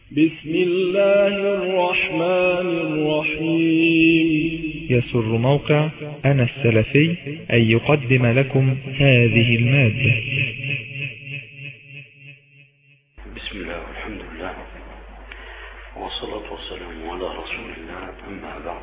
بسم الله الرحمن الرحيم. يسر موقع أنا السلفي أن يقدم لكم هذه المادة. بسم الله والحمد لله والصلاة والسلام على رسول الله، أما بعد.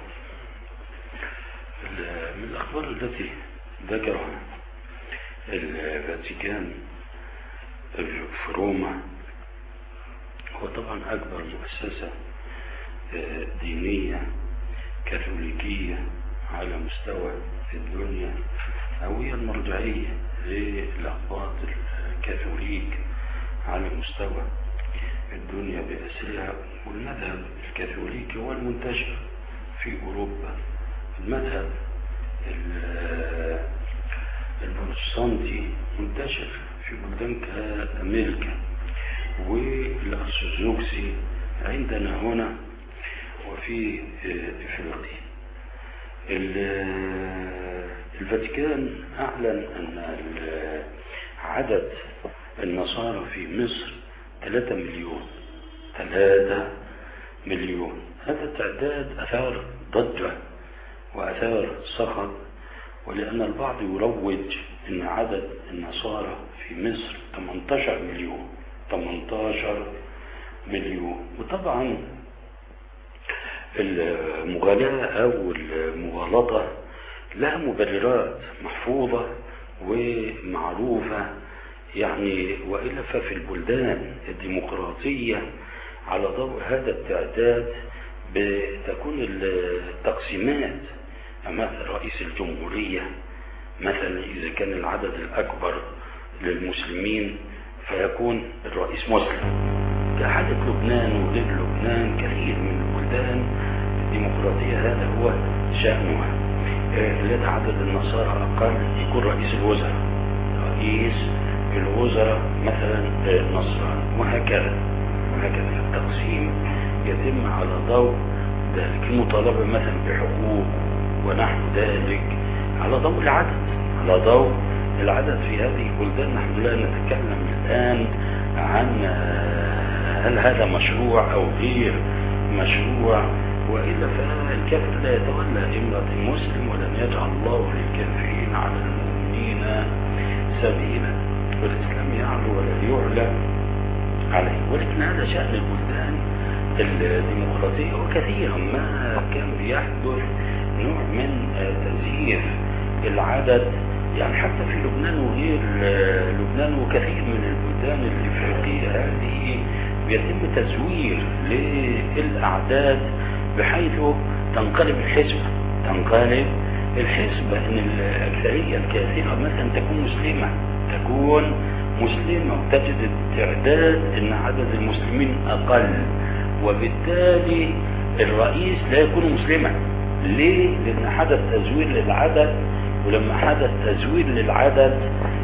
من الأخبار التي ذكرها الفاتيكان في روما، هو طبعا أكبر مؤسسة دينية كاثوليكية على مستوى الدنيا، أو هي المرجعية للأقباط الكاثوليك على مستوى الدنيا بأسرها. والمذهب الكاثوليكي هو المنتشر في أوروبا. المذهب البروتستانتي منتشر في بلدان كأمريكا، والأرثوذكسي عندنا هنا وفي إفريقيا. الفاتيكان أعلن أن عدد النصارى في مصر 3 مليون. هذا التعداد أثار ضجة وأثار سخط، ولأن البعض يروج أن عدد النصارى في مصر 18 مليون. وطبعا المغالاة أو المغالطة لها مبررات محفوظة ومعروفة، يعني وإلا ففي البلدان الديمقراطية على ضوء هذا التعداد بتكون التقسيمات. مثل رئيس الجمهورية مثلا إذا كان العدد الأكبر للمسلمين فيكون الرئيس مسلم، كحالة لبنان وغير لبنان كثير من البلدان الديمقراطية هذا هو شأنها. لدى عدد النصارى أقل يكون رئيس الوزراء مثلا نصراني، وهكذا التقسيم يتم على ضوء ذلك. المطالبة مثلا بحقوق ونحو ذلك على ضوء العدد في هذه البلدان. نحن لا نتكلم الآن عن هل هذا مشروع أو غير مشروع، وإلا فالكافر لا يتولى امرأة مسلم، ولن يجعل الله للكافرين على المؤمنين سبيلا، والإسلام يعلو ولا يعلى عليه. ولكن هذا شأن البلدان الديمقراطية، وكثيرا ما كان بيحدث نوع من تزييف العدد، يعني حتى في لبنان وغير لبنان وكثير من البلدان الإفريقية هذه بيتم تزوير للأعداد بحيث تنقلب الحسبة إن الأكثرية الكثيرة مثلا تكون مسلمة وتجد التعداد إن عدد المسلمين أقل، وبالتالي الرئيس لا يكون مسلما. ليه؟ لأن حدث تزوير للعدد، ولما حدث تزوير للعدد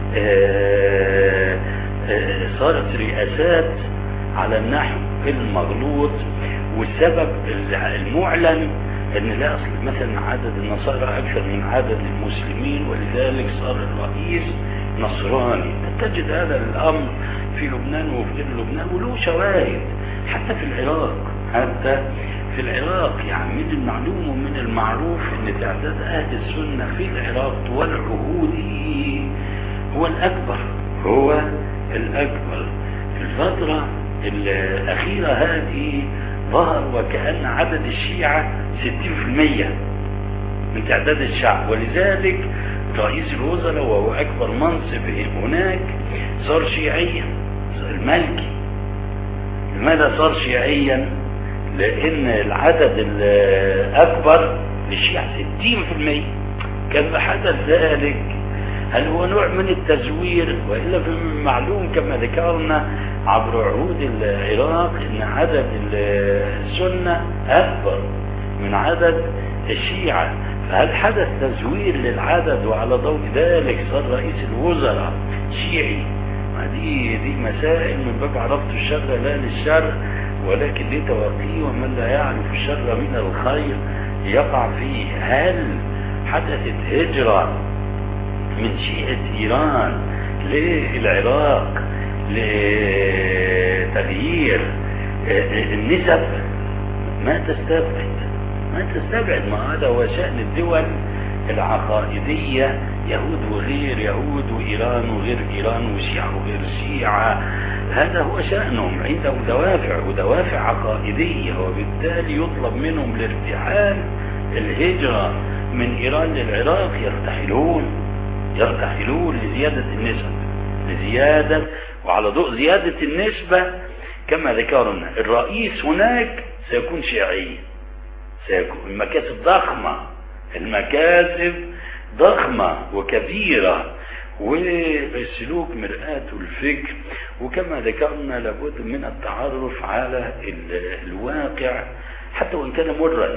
صارت رئاسات على النحو المغلوط. والسبب المعلن ان لا اصل مثلا عدد النصارى اكثر من عدد المسلمين، ولذلك صار الرئيس نصراني. تجد هذا الامر في لبنان وفي غير لبنان، وله شواهد حتى في العراق. يعني من المعلوم ومن المعروف ان تعداد اهل السنة في العراق طوال العهود هو الاكبر. في الفترة الاخيرة هذه ظهر وكأن عدد الشيعة 60% من تعداد الشعب، ولذلك رئيس الوزراء وهو أكبر منصب هناك صار شيعيا، المالكي. لماذا صار شيعيا؟ لأن العدد الأكبر للشيعة 60%. كيف حدث ذلك؟ هل هو نوع من التزوير؟ وإلا في معلوم كما ذكرنا عبر عهود العراق أن عدد السنة أكبر من عدد الشيعة. فهل حدث تزوير للعدد وعلى ضوء ذلك صار رئيس الوزراء شيعي؟ دي مسائل من باب عرفت الشر لا للشر، ولكن لتوقيه، ومن لا يعرف الشر من الخير يقع فيه. هل حدثت هجرة من شيعة إيران للعراق لتغيير النسب ما تستبعد ما هذا هو شأن الدول العقائدية، يهود وغير يهود، وإيران وغير إيران، وشيعة وغير شيعة. هذا هو شأنهم، عندهم دوافع عقائدية، وبالتالي يطلب منهم الارتحال، الهجرة من إيران للعراق، يرتحلون لزيادة النسب، وعلى ضوء زيادة النسبة كما ذكرنا الرئيس هناك سيكون شيعي، سيكون المكاسب ضخمة وكبيرة، والسلوك مرآة الفكر. وكما ذكرنا لابد من التعرف على الواقع حتى وإن كان مرا،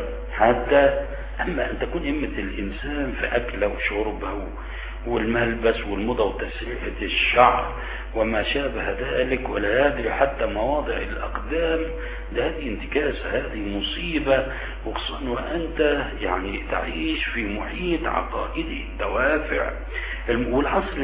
أما أن تكون همة الإنسان في أكله وشربه والملبس والموضة وتسريحة الشعر وما شابه ذلك، ولا يدري حتى مواضع الأقدام، هذه انتكاسة، هذه مصيبة، وخصوصا وأنت يعني تعيش في محيط عقائدي دوافع. والعصر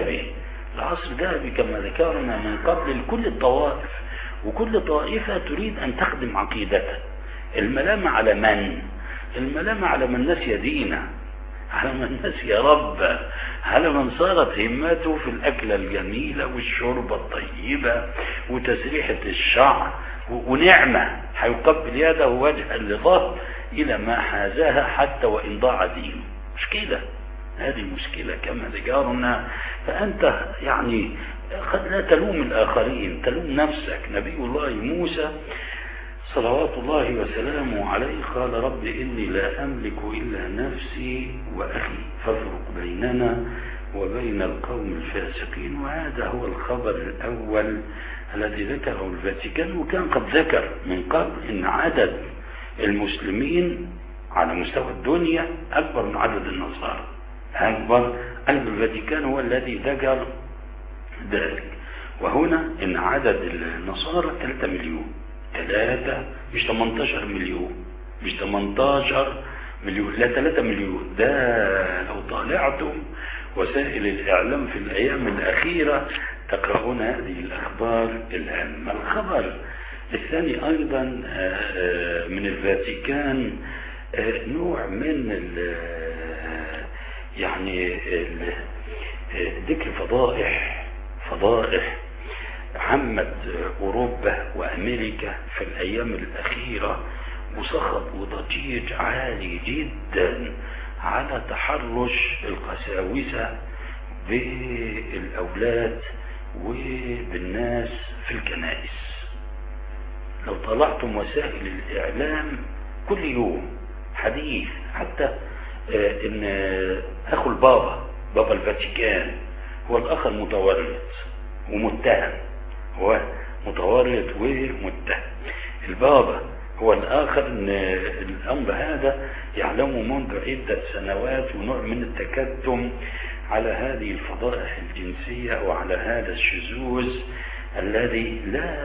ذهبي كما ذكرنا من قبل لكل الطوائف، وكل طائفة تريد أن تخدم عقيدتها. الملامة على من؟ الملامة على من نسي دينه، على من نسي ربه، على من صارت همته في الأكلة الجميلة والشربة الطيبة وتسريحة الشعر، ونعمة هيقبل يده وجها لظهر إلى ما حازها حتى وإن ضاع دينه. مشكلة، هذه مشكلة كما ذكرنا. فأنت يعني قد لا تلوم الآخرين، تلوم نفسك. نبي الله موسى صلوات الله وسلامه عليه قال رب إني لا أملك إلا نفسي وأخي فافرق بيننا وبين القوم الفاسقين. وهذا هو الخبر الأول الذي ذكره الفاتيكان، وكان قد ذكر من قبل إن عدد المسلمين على مستوى الدنيا أكبر من عدد النصارى، الفاتيكان هو الذي ذكر ذلك. وهنا إن عدد النصارى 3 مليون، مش 18 مليون، مش 18 مليون، لا 3 مليون. ده لو طالعتم وسائل الإعلام في الأيام الأخيرة تقرؤون هذه الأخبار الهامة. الخبر الثاني أيضا من الفاتيكان نوع من يعني ذكر فضائح عمت أوروبا وأمريكا في الأيام الأخيرة، وصخب وضجيج عالي جدا على تحرش القساوسة بالأولاد وبالناس في الكنائس. لو طلعتم وسائل الإعلام كل يوم حديث، حتى إن أخو بابا الفاتيكان هو الأخ المتورط ومتهم، هو متورط ومتهم. البابا هو الآخر. إن الأمر هذا يعلمه منذ عدة سنوات، ونوع من التكتم على هذه الفضائح الجنسية وعلى هذا الشذوذ الذي لا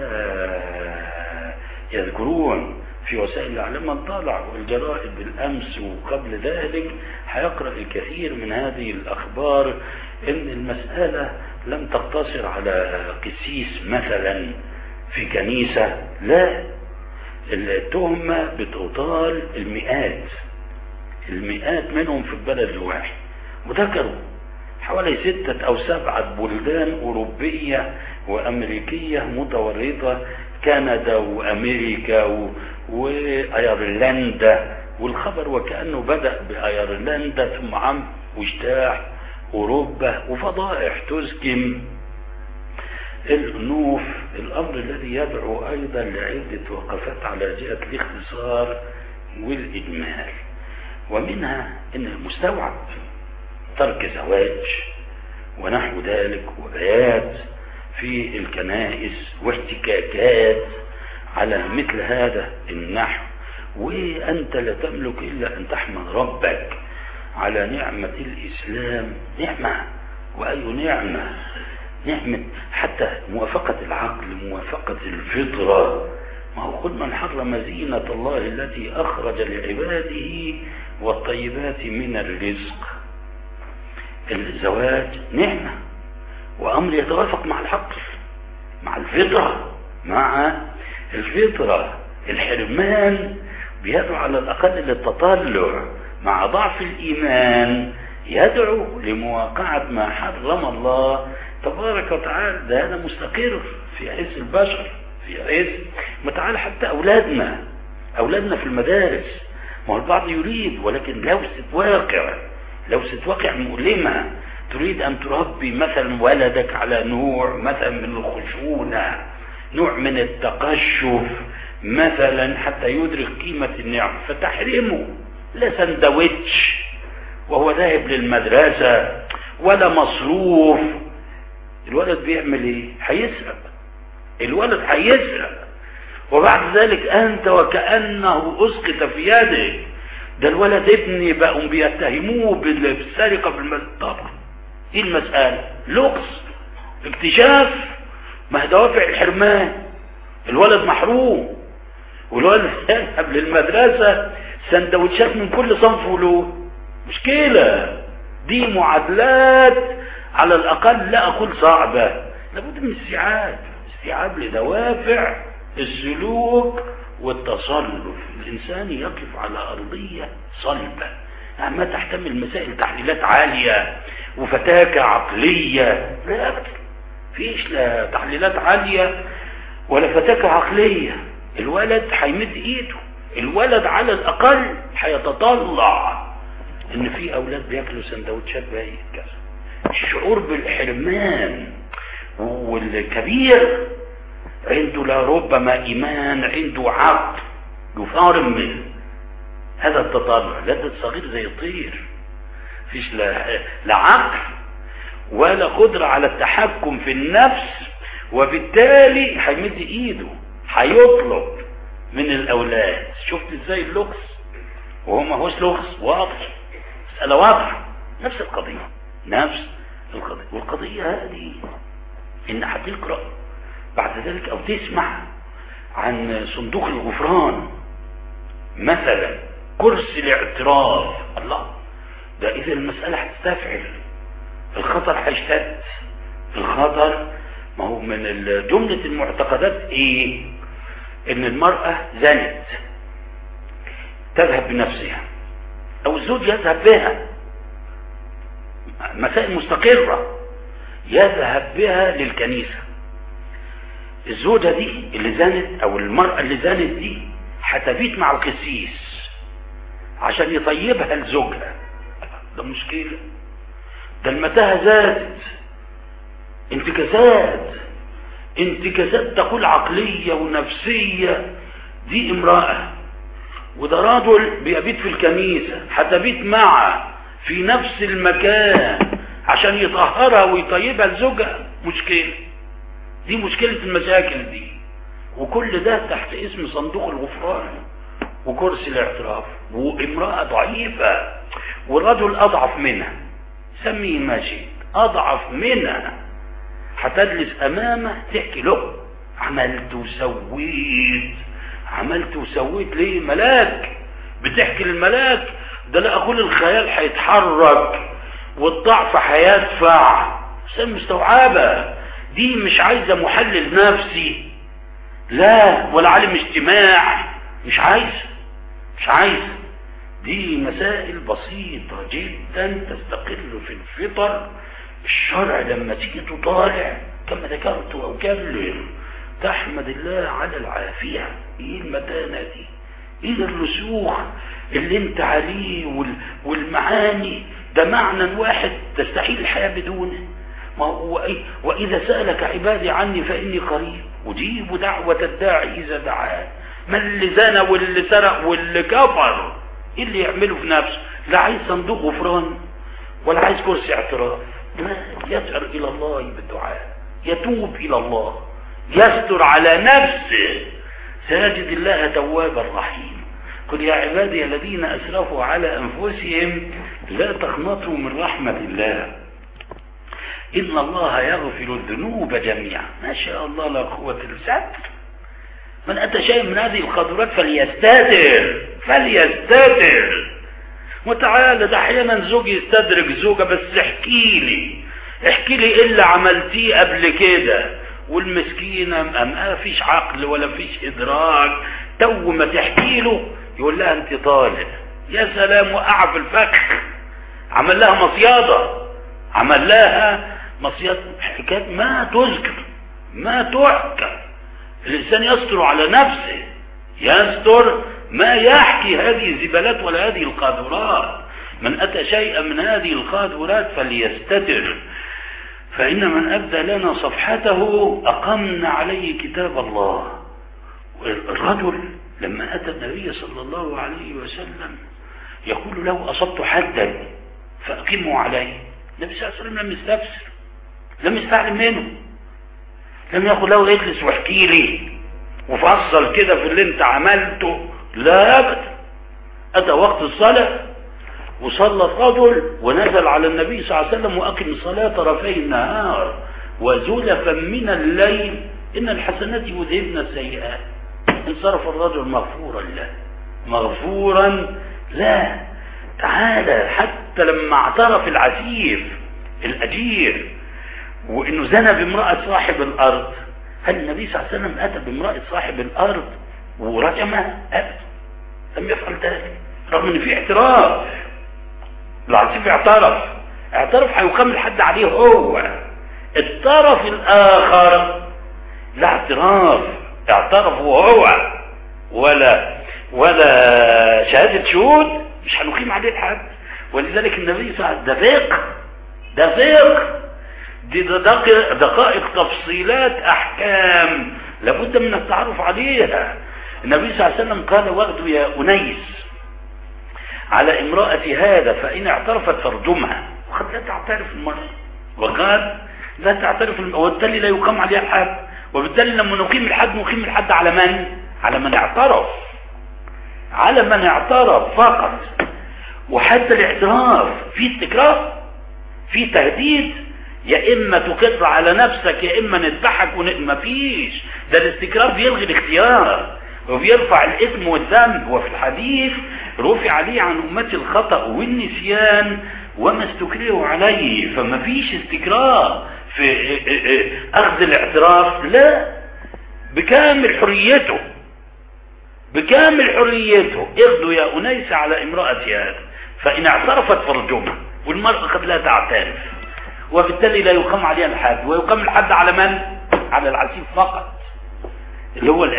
يذكرون في وسائل الإعلام. من طالع الجرائد بالأمس وقبل ذلك هيقرأ الكثير من هذه الأخبار، إن المسألة لم تقتصر على قسيس مثلا في كنيسة، لا، التهمة بتطال المئات منهم في البلد الواحد. وذكروا حوالي 6 أو 7 بلدان أوروبية وأمريكية متورطة، كندا وأمريكا وأيرلندا. والخبر وكأنه بدأ بأيرلندا ثم عم واجتاح أوروبا، وفضائح تسكن الأنوف. الأمر الذي يدعو أيضا لعدة وقفات على جهة الاختصار والإجمال، ومنها أن المستوعب ترك زواج ونحو ذلك، وبيات في الكنائس واحتكاكات على مثل هذا النحو. وأنت لا تملك إلا أن تحمد ربك على نعمة الإسلام. نعمة، وأي نعمة حتى موافقة العقل، موافقة الفطرة. ما هو قل من حرم زينة الله التي أخرج لعباده والطيبات من الرزق. الزواج نعمة وأمر يتوافق مع العقل، مع الفطرة، مع الفطرة. الحرمان بيدعو على الأقل للتطلع، مع ضعف الإيمان يدعو لمواقعة ما حرم الله تبارك وتعالى. ده أنا مستقر في حس البشر، في حس متعال حتى أولادنا في المدارس. ما هو البعض يريد، ولكن لوسة واقع مؤلمة. تريد أن تربي مثلا ولدك على نوع مثلا من الخشونة، نوع من التقشف مثلا، حتى يدرك قيمة النعم، فتحرمه لا سندوتش وهو ذاهب للمدرسة ولا مصروف. الولد بيعمل ايه؟ هيسرق، وبعد ذلك انت وكأنه اسقط في يدك. ده الولد ابني بقوا بيتهموه بالسرقة طبعا ايه المسألة؟ لغز، اكتشاف، ما دوافع الحرمان. الولد محروم، والولد ذهب للمدرسة سندوتشات من كل صنف ولون. مشكلة، دي معادلات على الأقل لا أقول صعبة، لابد من استيعاب لدوافع السلوك والتصرف. الإنسان يقف على أرضية صلبة ما تحتمل مسائل تحليلات عالية وفتاكة عقلية. لا أبدا، فيش لا تحليلات عالية ولا فتاكة عقلية. الولد هيمد ايده، الولد على الأقل هيتطلع ان في أولاد بياكلوا سندوتشات باقي كذا. الشعور بالحرمان والكبير عنده لربما إيمان، عنده عقل يفارم منه هذا التطلع. لا ده صغير زي الطير، فيش لا عقل ولا قدرة على التحكم في النفس، وبالتالي هيمد ايده، هيطلب من الأولاد. شفت ازاي اللغز؟ وهو ما هوش لغز، واضح، مسألة واضحة. نفس القضية. والقضية هذه إن هتقرأ بعد ذلك أو تسمع عن صندوق الغفران مثلا، كرسي الاعتراف. الله، ده إذا المسألة هتستفعل، الخطر هيشتد. الخطر ما هو من جملة المعتقدات إيه؟ إن المرأة زنت تذهب بنفسها أو الزوج يذهب بها، مسائل مستقرة، يذهب بها للكنيسة. الزوجة دي اللي زنت أو المرأة اللي زنت دي هتبيت مع القسيس عشان يطيبها لزوجها. ده مشكلة، ده المتاهة زادت، انتكاسات تقول عقلية ونفسية. دي امرأة وده رجل بيبيت في الكنيسة، هتبيت معه في نفس المكان عشان يطهرها ويطيبها لزوجها. مشكلة، دي مشكلة المشاكل دي. وكل ده تحت اسم صندوق الغفران وكرسي الاعتراف. وامرأة ضعيفة والرجل أضعف منها، سميه ما شئت، أضعف منها، هتجلس أمامه تحكي له عملت وسويت. ليه؟ ملاك بتحكي للملاك. ده لا أقول الخيال هيتحرك والضعف هيدفع. مستوعبة دي، مش عايزة محلل نفسي لا ولا عالم اجتماع، مش عايزة. دي مسائل بسيطة جدا تستقر في الفطر. الشرع لما تيجي تطالع كما ذكرت أو كرر تحمد الله على العافية. ايه المتانة دي؟ ايه الرسوخ اللي انت عليه والمعاني؟ ده معنى واحد تستحيل الحياة بدونه. وإذا سألك عبادي عني فإني قريب أجيب دعوة الداعي إذا دعاه. ما اللي زنى واللي سرق واللي كفر ايه اللي يعمله في نفسه؟ لا عايز صندوق غفران ولا عايز كرسي اعتراف. لا، يسأل إلى الله بالدعاء، يتوب إلى الله، يستر على نفسه، ساجد الله توابا رحيم. قل يا عبادي الذين أسرفوا على أنفسهم لا تقنطوا من رحمة الله إن الله يغفر الذنوب جميعا. ما شاء الله لا قوة إلا بالله. من أتى شيء من هذه القدرات فليستتر. وتعالى ده أحيانا زوج يستدرك زوجة، بس احكي لي ايه اللي عملتيه قبل كده والمسكينة ما فيش عقل ولا فيش إدراك، تو ما تحكي له يقول لها أنت طالب. يا سلام، وقع في الفخ، عمل لها مصيادة، عمل لها مصيادة. حكايات ما تذكر ما تحكى. الإنسان يستر على نفسه، يستر ما يحكي هذه الزبالات ولا هذه القاذورات. من أتى شيئا من هذه القاذورات فليستتر، فإن من أبدى لنا صفحته أقمنا عليه كتاب الله. الرجل لما أتى النبي صلى الله عليه وسلم يقول له أصبت حدا فأقيموا عليه. النبي صلى الله عليه وسلم لم يستفسر، لم يستعلم منه، لم يقول له اجلس واحكي لي وفصل كده في اللي انت عملته، لا أبدا. أتى وقت الصلاة وصلى الرجل ونزل على النبي صلى الله عليه وسلم وأقم الصلاة طرفي النهار وزلفا من الليل إن الحسنات يذهبن السيئات. انصرف الرجل مغفورا له، مغفورا لا. تعالى حتى لما اعترف العسيف الأجير وإنه زنى بامرأة صاحب الأرض، هل النبي صلى الله عليه وسلم أتى بامرأة صاحب الأرض ورجمها؟ أبدا، لم يفعل ذلك، رغم إن في اعتراف. العسيف اعترف هيقام الحد عليه هو. الطرف الآخر لا اعتراف، اعترف هو ولا شهادة شهود، مش هنقيم عليه الحد. ولذلك النبي صلى الله عليه وسلم ده فقه، دي دقائق تفصيلات أحكام لابد من التعرف عليها. النبي صلى الله عليه وسلم قال واغدوا يا أنيس على امرأة هذا فإن اعترفت فارجمها. وقد لا تعترف المرأة، وقد لا تعترف، وبالتالي لا يقام عليها الحد. وبالتالي لما نقيم الحد على من؟ على من اعترف، على من اعترف فقط. وحتى الاعتراف في استكراف، في تهديد، يا اما تقر على نفسك يا اما نذبحك ما فيش. ده الاستكراف بيلغي الاختيار وبيرفع الاثم والذنب. وفي الحديث رفع عليه عن امتي الخطأ والنسيان وما استكرهوا عليه. فما فيش استكراه في اخذ الاعتراف، لا، بكامل حريته، بكامل حريته. اخذوا يا أنيس على امرأة هذا فإن اعترفت فارجمها. والمرأة قد لا تعترف، وبالتالي لا يقام عليها الحد. ويقام الحد على من؟ على العسيف فقط، اللي هو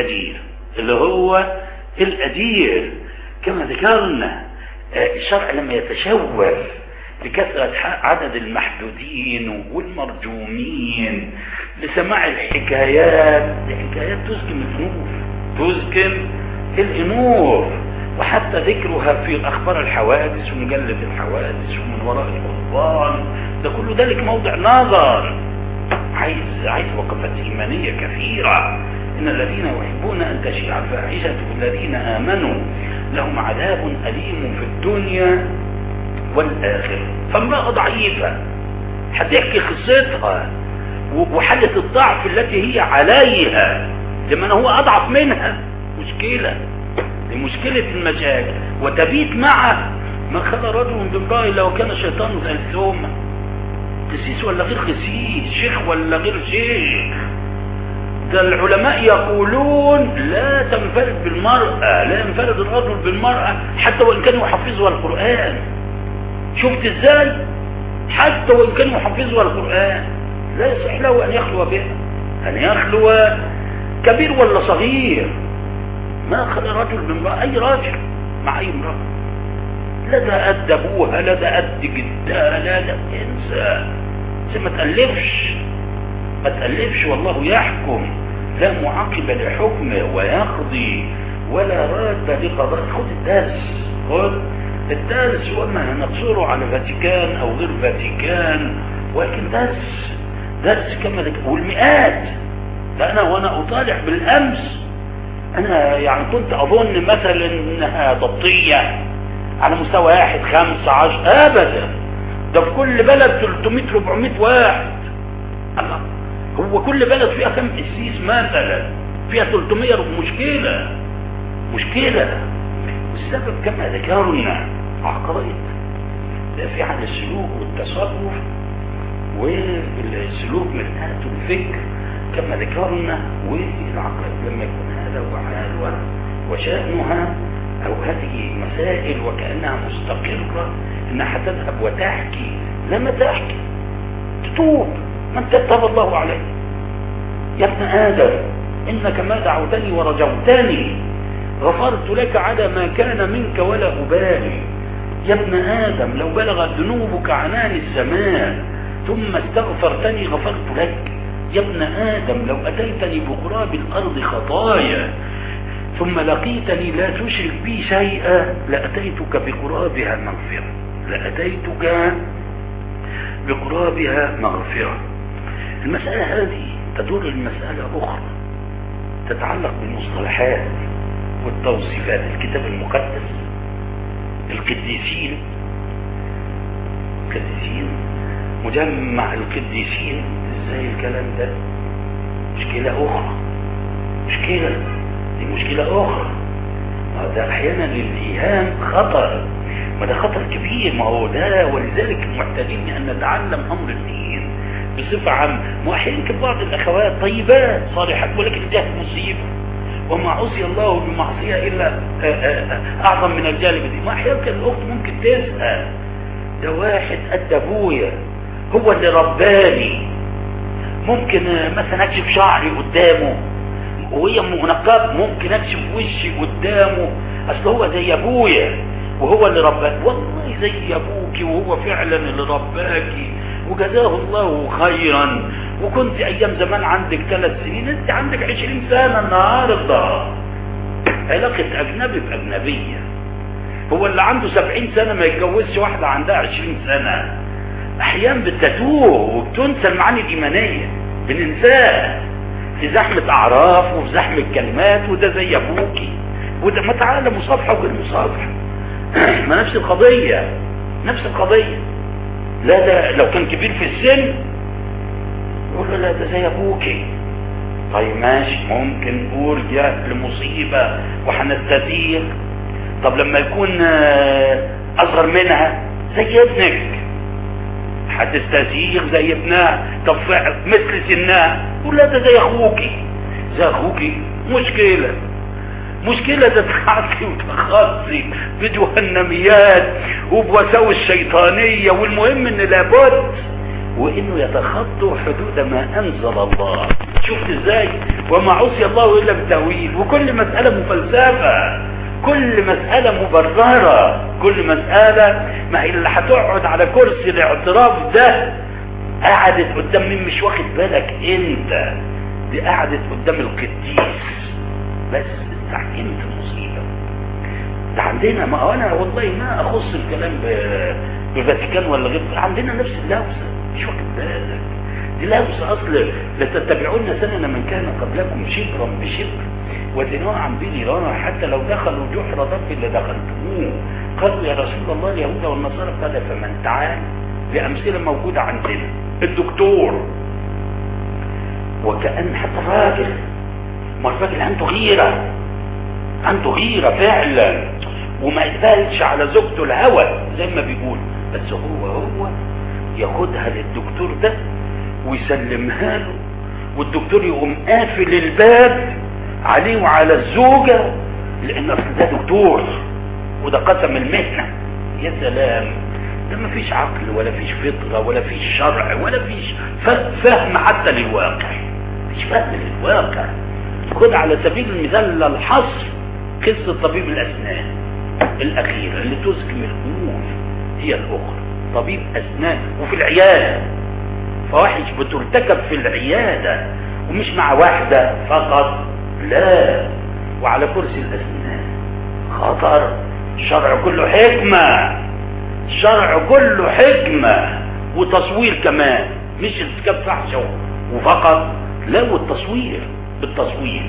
الأجير. كما ذكرنا الشرع لما يتشوف لكثرة عدد المحدودين والمرجومين لسماع الحكايات، الحكايات تسكن الأنوف. وحتى ذكرها في أخبار الحوادث ومجلة الحوادث ومن وراء القضبان، ده كل ذلك موضع نظر، عايز وقفات إيمانية كثيرة. إن الذين يحبون أن تشيع الفاحشة في الذين آمنوا لهم عذاب أليم في الدنيا والآخرة. فامرأة ضعيفة هتحكي قصتها وحالة الضعف التي هي عليها لمن هو أضعف منها، مشكلة المشاكل. وتبيت معه ما خلى رجل بامرأة لو كان شيطان ثالثهما، قسيس ولا غير قسيس، شيخ ولا غير شيخ. ده العلماء يقولون لا تنفرد بالمرأة، لا ينفرد الرجل بالمرأة حتى وإن كان يحفظها القرآن. شفت ازاي؟ حتى وإن كان يحفظها القرآن لا يصح له أن يخلو بها، أن يخلو كبير ولا صغير. ما خلى رجل بامرأة، أي راجل مع أي امرأة، لا ده قد أبوها لا ده قد جدها لا ده انسى. ما تألفش والله يحكم، لا معقب لحكمه ويقضي ولا راد لقضاء. خد الدرس وما نقصره على فاتيكان أو غير فاتيكان، ولكن درس كما ذكر. والمئات، ده وأنا أطالع بالأمس أنا يعني كنت أظن مثلا إنها ضبطية على مستوى 1 5 10، أبدا، ده في كل بلد 300 400 واحد. الله، هو كل بلد فيها كم قسيس مثلا؟ فيها 300. مشكلة. والسبب كما ذكرنا عقائد، دافع عن السلوك والتصرف والسلوك من ناحية الفكر كما ذكرنا. والعقائد لما يكون هذا هو حالها وشأنها أو هذه مسائل وكأنها مستقرة إنها تذهب وتحكي، لما تحكي تتوب، من تتاب الله عليه. يا ابن آدم إنك ما دعوتني ورجوتني غفرت لك على ما كان منك ولا أبالي. يا ابن آدم لو بلغت ذنوبك عنان السماء ثم استغفرتني غفرت لك. يا ابن آدم لو أتيتني بقراب الأرض خطايا ثم لقيتني لا تشرك بي شيئا لأتيتك بقرابها مغفرة، لأتيتك بقرابها مغفرة. المسألة هذه تدور المسألة أخرى تتعلق بالمصطلحات والتوصيفات. الكتاب المقدس، القديسين، مجمع القديسين، ازاي الكلام ده؟ مشكلة أخرى، دي مشكلة أخرى. ده أحيانا الإيهام خطر، ما ده خطر كبير، ما هو ده. ولذلك محتاجين أن نتعلم أمر الدين بصفة عامة. وأحيانا بعض الأخوات طيبات صالحات ولكن جهل مصيبة، وما عصي الله بمعصية إلا أعظم من الجانب دي. ما أحيانا الأخت ممكن تسأل، ده واحد قد أبويا هو اللي رباني، ممكن مثلا أكشف شعري قدامه وهي منقب، ممكن أكشف وشي قدامه، أصل هو زي أبويا وهو اللي رباك. والله زي أبوكي وهو فعلا اللي رباكي وجزاه الله خيرا. وكنت أيام زمان عندك 3 سنين، أنت عندك 20 سنة النهاردة. علاقة أجنبي بأجنبية. هو اللي عنده 70 سنة ما يتجوزش واحدة عندها 20 سنة. أحيانا بتتوه وبتنسى المعاني الإيمانية، بننساها في زحمة أعراف وفي زحمة كلمات. وده زي أبوكي وده، ما تعالى مصافحة وغير مصافحة. ما نفس القضية. لا ده لو كان كبير في السن يقول له لا ده زي أبوكي. طيب ماشي، ممكن نقول جاء لمصيبة وحنستزيغ. طب لما يكون أصغر منها زي ابنك هتستزيغ زي ابنها. طب مثل سنها يقول لا ده زي أخوكي. مشكلة تتخصي وتخصي بجهنميات وبوساوس شيطانية. والمهم ان لابد وانه يتخطوا حدود ما انزل الله. شفت ازاي؟ وما عصي الله الا بتأويل. وكل مسألة مفلسفة، كل مسألة مبررة، كل مسألة. ما هي اللي هتقعد على كرسي الاعتراف ده قعدت قدام مين؟ مش واخد بالك انت، دي قعدت قدام القديس. بس استحكمت المصيبة. ده عندنا، ما انا والله ما اخص الكلام بفاتيكان ولا غير، عندنا نفس اللوسة، مش واخد بالك. دي لوسة اصل لتتبعون سنن من كان قبلكم شبرا بشبر وذراعا بذراع حتى لو دخلوا جحر ضب لدخلتموه. قالوا يا رسول الله اليهود والنصارى. قال فمن تعال. بأمثلة موجودة عندنا. الدكتور، وكأن حتى الراجل، ما الراجل عنده غيرة فعلا، وما يقبلش على زوجته الهوى زي ما بيقول. بس هو ياخدها للدكتور ده ويسلمها له، والدكتور يقوم قافل الباب عليه وعلى الزوجة، لان اصل ده دكتور وده قسم المهنة. يا سلام، ده ما فيش عقل ولا فيش فطرة ولا فيش شرع ولا فيش فهم حتى للواقع. مفيش فهم للواقع. خد على سبيل المثال الحصر قصة طبيب الأسنان الأخيرة اللي تزكم الأمور هي الأخرى. طبيب أسنان وفي العيادة، فواحش بترتكب في العيادة ومش مع واحدة فقط، لا، وعلى كرسي الأسنان. خطر. الشرع كله حكمة وتصوير كمان، مش ارتكاب فحشة وفقط، لا، والتصوير بالتصوير.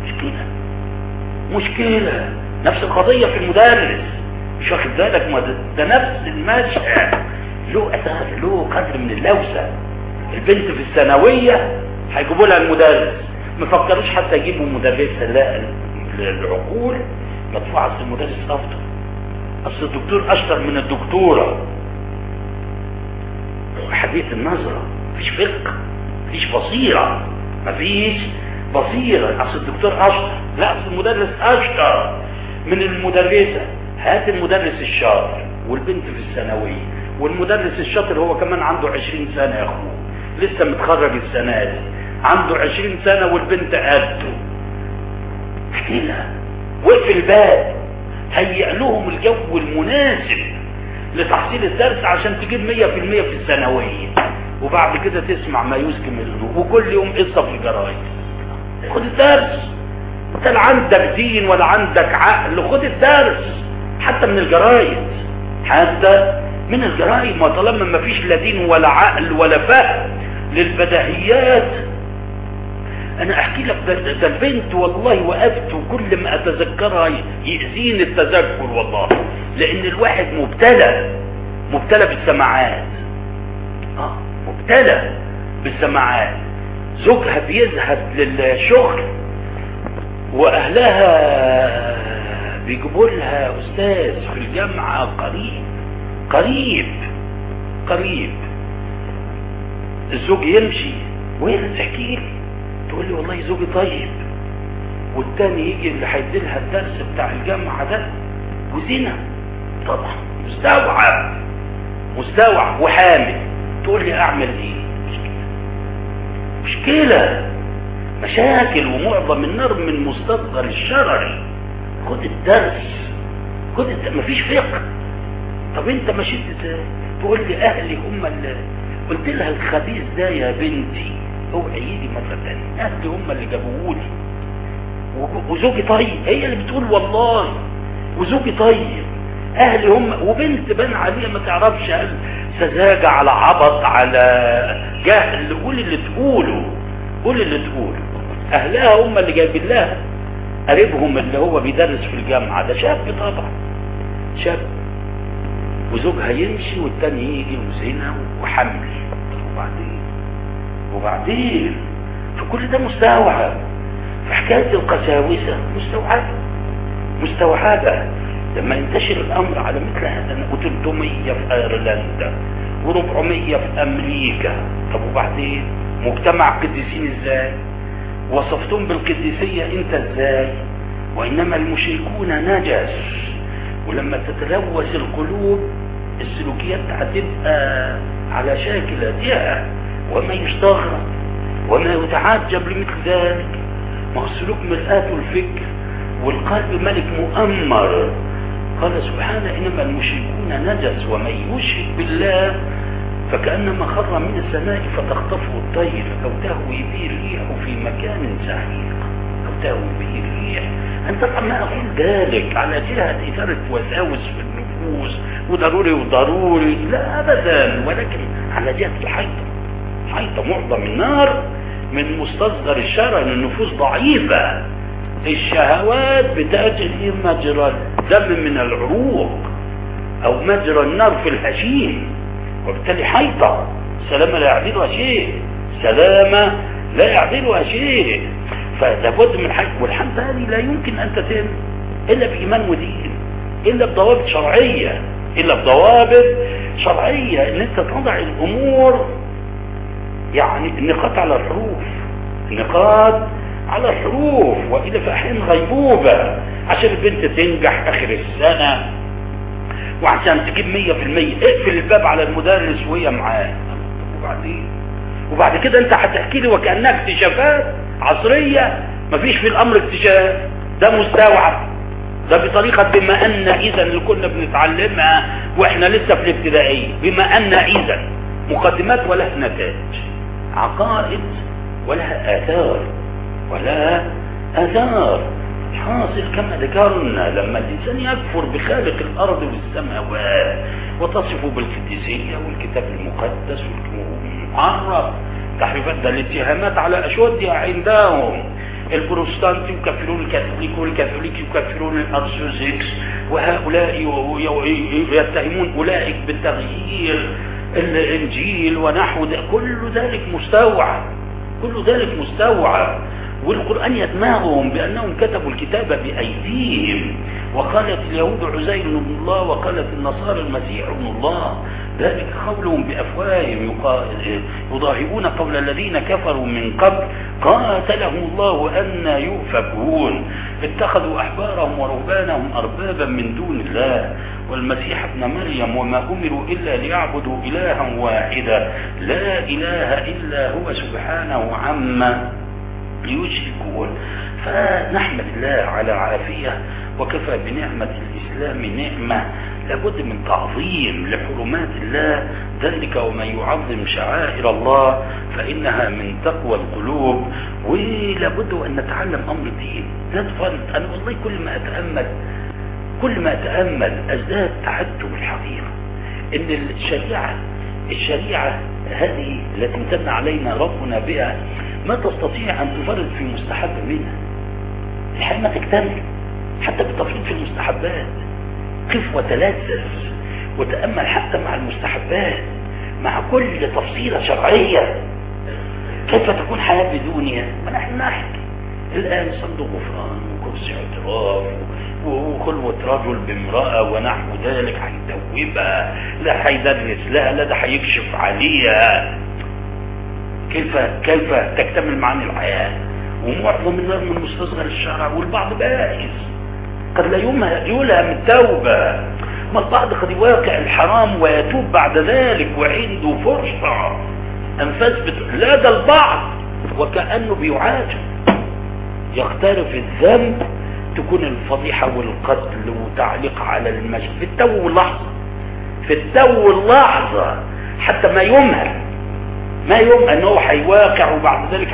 مشكلة. نفس القضية في المدرس، مش واخد بالك؟ ما ده نفس المشهد، له أثر، له قدر من اللوسة. البنت في الثانوية هيجيبوا لها المدرس، ما فكروش حتى يجيبوا مدرسة، لا، العقول مدفوعة. اصل المدرس افضل، اصل الدكتور اشطر من الدكتورة. حديث النظرة، مفيش فقه، مفيش بصيرة، مفيش بصيرة. اصل الدكتور اشطر، لا اصل المدرس اشطر من المدرسة. هات المدرس الشاطر والبنت في الثانوية، والمدرس الشاطر هو كمان عنده 20 سنة يا اخوه، لسه متخرج السنة دي، عنده 20 سنة والبنت قده كده. وقف الباب، هيئ لهم الجو المناسب لتحصيل الدرس عشان تجيب 100% في الثانوية، وبعد كده تسمع ما يسكن منه، وكل يوم قصة في الجرايد. خد الدرس، انت لا عندك دين ولا عندك عقل، خد الدرس حتى من الجرايد، حتى من الجرايد. ما طالما ما فيش لا دين ولا عقل ولا فهم للبديهيات. انا احكي لك ده البنت والله وقفت، وكل ما اتذكرها يأذيني التذكر والله، لان الواحد مبتلى بالسماعات. مبتلى بالسماعات. زوجها بيذهب للشغل واهلها بيجيبوا لها استاذ في الجامعة قريب. الزوج يمشي وهي تحكي لي، تقول لي والله زوجي طيب، والتاني يجي اللي هيديلها الدرس بتاع الجامعة ده وزنا طبعا، مستوعب وحامل. تقول لي اعمل ايه؟ مشكلة مشاكل، ومعظم النار من مستصغر الشرر. خد الدرس، مفيش فقه. طب انت مشيت ازاي؟ تقول لي اهلي هم اللي قلت لها الخبيث ده يا بنتي اوعي يجي مرة تانية، اهلي هم اللي جابوهولي، وزوجي طيب. هي اللي بتقول والله وزوجي طيب، اهلي هم. وبنت بان عليها ما تعرفش هل سذاجة على عبط على جهل. قول اللي تقوله. اهلها هم اللي جايبين لها قريبهم اللي هو بيدرس في الجامعة ده، شاب طبعا، شاب، وزوجها يمشي والتاني يجي وزنا وحمل. وبعدين فكل ده مستوعب. في حكاية القساوسة مستوعبة. لما ينتشر الامر على مثل هذا، انا قلت 300 في ايرلندا و400 في امريكا. طب وبعدين مجتمع قديسين ازاي؟ وصفتم بالقديسية انت ازاي؟ وانما المشركون نجس. ولما تتلوث القلوب السلوكيات هتبقى على شاكلتها، وما يستغرب وما يتعجب لمثل ذلك. ما هو السلوك مرآة الفكر، والقلب ملك مؤمر. قال سبحانه انما المشركون نجس، ومن يشرك بالله فكأنما خر من السماء فتخطفه الطير أو تهوي به الريح في مكان سحيق. أنت طبعا أقول ذلك على جهة إثارة وساوس في النفوس وضروري، لا أبدا، ولكن على جهة الحيطة. معظم النار من مستصغر الشرع، ان النفوس ضعيفة. الشهوات بتجري مجرى الدم من العروق، او مجرى النار في الهشيم، وبالتالي حيطة. سلامة لا يعدلها شيء. فلابد من الحج، والحمد هذه لا يمكن ان تتم الا بايمان ودين، الا بضوابط شرعية، ان انت تضع الامور يعني النقاط على الحروف، وإذا في أحيان غيبوبة عشان البنت تنجح آخر السنة، وعشان تجيب 100%. اقفل الباب على المدرس وهي معاه. وبعد كده انت هتحكي لي وكأنها اكتشافات عصرية. مفيش في الأمر اكتشاف، ده مستوعب، ده بطريقة بما أن إذا اللي كنا بنتعلمها وإحنا لسه في الابتدائية. بما أن إذا مقدمات ولها نتائج، عقائد ولها آثار. حاصل كما ذكرنا، لما الإنسان يكفر بخالق الأرض والسماوات وتصفه بالقدسية والكتاب المقدس والمعرف، تحريفات ده الاتهامات على أشودها عندهم. البروتستانت يكفرون الكاثوليك، والكاثوليك يكفرون الأرثوذكس، وهؤلاء يتهمون أولئك بالتغيير الإنجيل ونحو ده. كل ذلك مستوعب. والقرآن يدمغهم بأنهم كتبوا الكتاب بأيديهم. وقالت اليهود عزير ابن الله، وقالت النصارى المسيح ابن الله. ذلك قولهم بأفواههم، يضاهئون قول الذين كفروا من قبل قاتلهم الله أن يؤفكون. اتخذوا أحبارهم ورهبانهم أربابا من دون الله والمسيح ابن مريم وما أمروا إلا ليعبدوا إلها واحدا لا إله إلا هو سبحانه عما يشركون. فنحمد الله على عافية، وكفى بنعمة الإسلام نعمة. لابد من تعظيم لحرمات الله، ذلك ومن يعظم شعائر الله فإنها من تقوى القلوب. ولابد أن نتعلم أمر الدين. لا تفرط. أنا والله كل ما أتأمل أزداد تعجب الحقيقة إن الشريعة هذه التي امتن علينا ربنا بها ما تستطيع أن تفرط في مستحب منها. الحياة ما تكتمل حتى بالتفريط في المستحبات. قف وتلذذ وتأمل حتى مع المستحبات، مع كل تفصيلة شرعية. كيف تكون حياة بدونها؟ ونحن نحكي الآن صندوق غفران وكرسي اعتراف وخلوة رجل بامرأة ونحو ذلك، هيدوبها، لا هيدرس لها، لا ده هيكشف عليها. كيف تكتمل معاني الحياة؟ ومعظم الناس من مستصغر الشرع، والبعض بائس قد لا يلهم التوبة، ما البعض قد يواقع الحرام ويتوب بعد ذلك وعنده فرصة أنفاس لا ده البعض وكأنه بيعاجب يقترف الذنب، تكون الفضيحة والقتل وتعليق على المشي في التو واللحظة حتى ما يمهل أنه هيواقع وبعد ذلك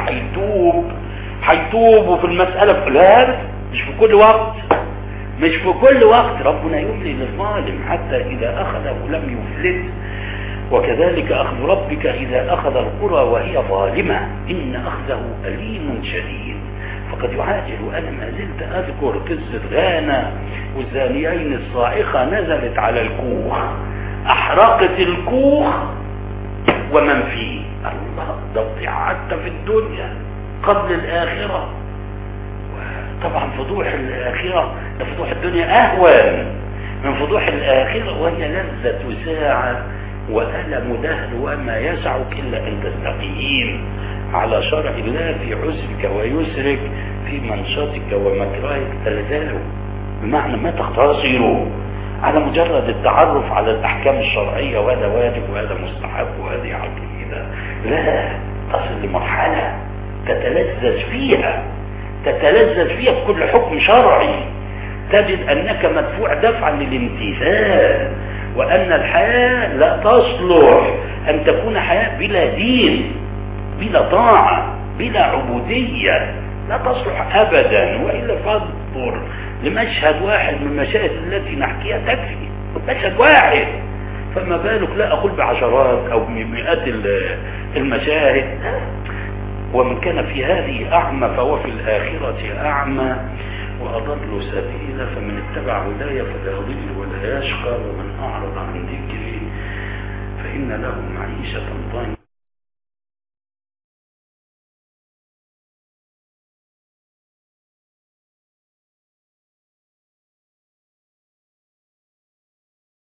هيتوب وفي المسألة لا، مش في كل وقت ربنا يملي للظالم حتى إذا أخذه لم يفلت. وكذلك أخذ ربك إذا أخذ القرى وهي ظالمة إن أخذه أليم شديد. فقد يعاجل. أنا ما زلت أذكر قصة غانا والزانيين الصاعقة نزلت على الكوخ، أحرقت الكوخ ومن فيه. الله، ده حتى في الدنيا قبل الآخرة. طبعا فضوح الآخرة، فضوح الدنيا أهون من فضوح الآخرة، وهي لذة ساعة وألم دهر وما يسعك إلا أن تستقيم على شرع الله في عسرك ويسرك، في منشطك ومكرهك تلزاله، بمعنى ما تختصره على مجرد التعرف على الأحكام الشرعية، وهذا واجب وهذا مستحب وهذه عقيدة. لا، تصل لمرحلة تتلذذ فيها بكل حكم شرعي، تجد أنك مدفوع دفعا للامتثال، وأن الحياة لا تصلح أن تكون حياة بلا دين، بلا طاعة، بلا عبودية، لا تصلح أبدا. وإلا فاضطر لمشهد واحد من المشاهد التي نحكيها تكفي، مشهد واحد، فما بالك لا أقول بعشرات أو بمئات المشاهد. ومن كان في هذه أعمى فهو في الآخرة أعمى وأضل سبيلا، فمن اتبع هداي فلا يضل ولا يشقى، ومن أعرض عن ذكري فإن له معيشة ضنكا.